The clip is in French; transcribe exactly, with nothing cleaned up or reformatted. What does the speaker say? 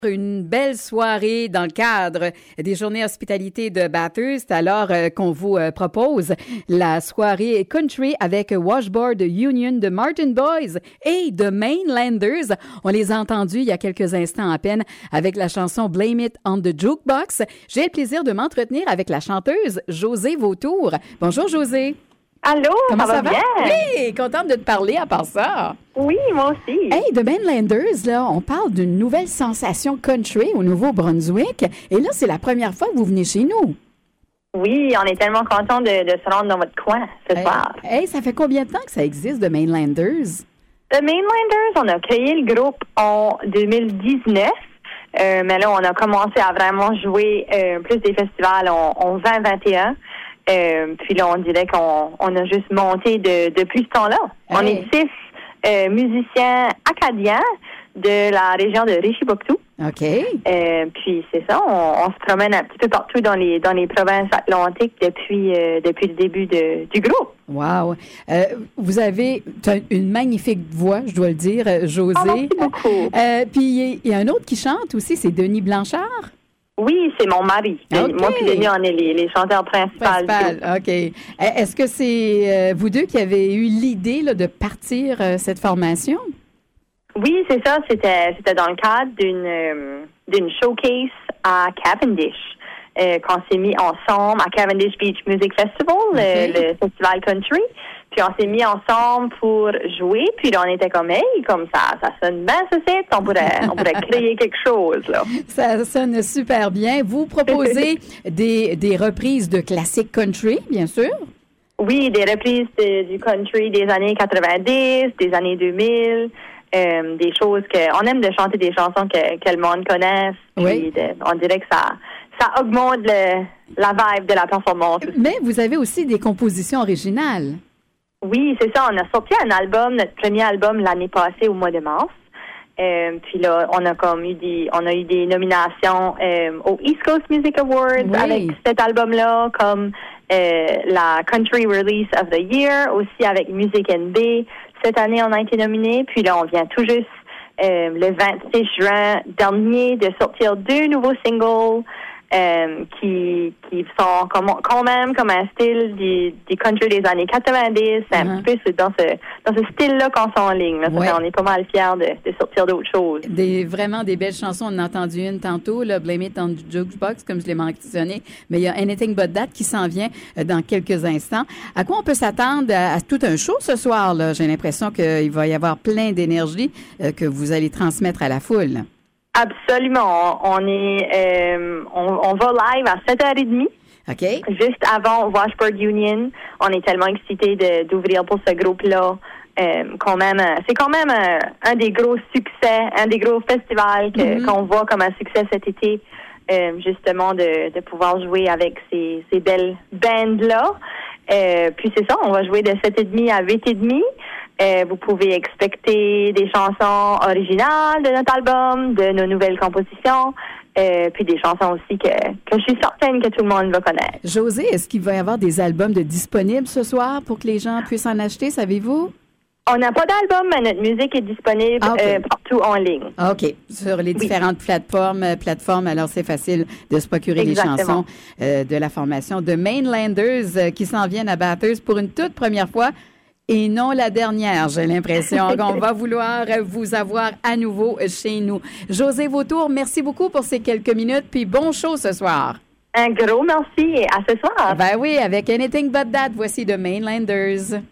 Une belle soirée dans le cadre des journées hospitalité de Bathurst, alors euh, qu'on vous euh, propose la soirée country avec Washboard Union de Martin Boys et de Mainlanders. On les a entendus il y a quelques instants à peine avec la chanson Blame It on the Jukebox. J'ai le plaisir de m'entretenir avec la chanteuse Josée Vautour. Bonjour Josée. Allô, Comment ça, ça va, va? bien? Oui, contente de te parler à part ça. Oui, moi aussi. Hey, de Mainlanders, là, on parle d'une nouvelle sensation country au Nouveau-Brunswick. Et là, c'est la première fois que vous venez chez nous. Oui, on est tellement contents de, de se rendre dans votre coin ce hey, soir. Hey, ça fait combien de temps que ça existe, de Mainlanders? The Mainlanders, on a créé le groupe en deux mille dix-neuf. Euh, mais là, on a commencé à vraiment jouer euh, plus des festivals en, en vingt vingt et un. Euh, puis là, on dirait qu'on on a juste monté de, depuis ce temps-là. Hey. On est six euh, musiciens acadiens de la région de Rishi-Poctou. OK. Euh, puis c'est ça, on, on se promène un petit peu partout dans les dans les provinces atlantiques depuis euh, depuis le début de, du groupe. Wow. Euh, vous avez une magnifique voix, je dois le dire, Josée. Oh, merci beaucoup. Euh, puis il y a un autre qui chante aussi, c'est Denis Blanchard. Oui, c'est mon mari. Okay. Moi et Denis, on est les, les chanteurs principaux. Principal, OK. Est-ce que c'est euh, vous deux qui avez eu l'idée là, de partir euh, cette formation? Oui, c'est ça. C'était c'était dans le cadre d'une euh, d'une showcase à Cavendish. Euh, qu'on s'est mis ensemble à Cavendish Beach Music Festival, okay. le, le festival country. Puis on s'est mis ensemble pour jouer. Puis là, on était comme, hey, comme ça, ça sonne bien, ce site. On pourrait, on pourrait créer quelque chose, là. Ça sonne super bien. Vous proposez des, des reprises de classiques country, bien sûr? Oui, des reprises de, du country des années quatre-vingt-dix, des années deux mille. Euh, des choses que on aime de chanter des chansons que, que le monde connaisse. Oui. Puis de, on dirait que ça, ça augmente le, la vibe de la performance. Mais vous avez aussi des compositions originales. Oui, c'est ça. On a sorti un album, notre premier album l'année passée au mois de mars. Euh, puis là, on a comme eu des, on a eu des nominations euh, au East Coast Music Awards oui. avec cet album-là, comme euh, la Country Release of the Year, aussi avec Music N B. Cette année, on a été nominés. Puis là, on vient tout juste euh, le vingt-six juin dernier de sortir deux nouveaux singles euh, qui qui sont comme, quand même comme un style des, des country des années quatre-vingt-dix. C'est uh-huh. un petit peu dans ce dans ce style-là qu'on s'en ligne. Là. Ouais. On est pas mal fiers de, de sortir d'autres choses. Des vraiment des belles chansons. On en a entendu une tantôt, là, Blame It on the Jukebox, comme je l'ai mentionné. Mais il y a Anything But That qui s'en vient dans quelques instants. À quoi on peut s'attendre à, à tout un show ce soir, là? J'ai l'impression qu'il va y avoir plein d'énergie euh, que vous allez transmettre à la foule. Absolument. On est, euh, on, on va live à sept heures trente. OK. Juste avant Washboard Union. On est tellement excités de, d'ouvrir pour ce groupe-là. Euh, quand même, c'est quand même un, un des gros succès, un des gros festivals que, mm-hmm. qu'on voit comme un succès cet été. Euh, justement, de, de pouvoir jouer avec ces, ces belles bands-là. Euh, puis c'est ça, on va jouer de sept heures trente à huit heures trente. Euh, vous pouvez expecter des chansons originales de notre album, de nos nouvelles compositions, euh, puis des chansons aussi que, que je suis certaine que tout le monde va connaître. Josée, est-ce qu'il va y avoir des albums de disponibles ce soir pour que les gens puissent en acheter, savez-vous? On n'a pas d'album, mais notre musique est disponible ah, okay. euh, partout en ligne. OK. Sur les différentes oui. plateformes, plateformes, alors c'est facile de se procurer Exactement. les chansons euh, de la formation de Mainlanders euh, qui s'en viennent à Bathurst pour une toute première fois. Et non la dernière, j'ai l'impression qu'on va vouloir vous avoir à nouveau chez nous. Josée Vautour, merci beaucoup pour ces quelques minutes, puis bon show ce soir. Un gros merci et à ce soir. Ben oui, avec Anything But That, voici de Mainlanders.